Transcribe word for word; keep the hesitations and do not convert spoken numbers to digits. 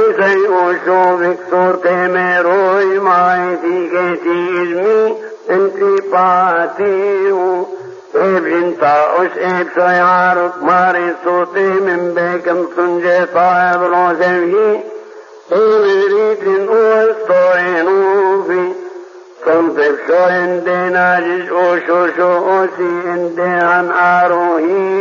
sei usho victor temeroi mai di che ti انتفاعته ابن طاوش ابشعار ماري صوتي من بكم سنجي طائب روزوي ومريد وستوين وفي صنف شو اندي ناجج وشو شو اوسي اندي عن اروهي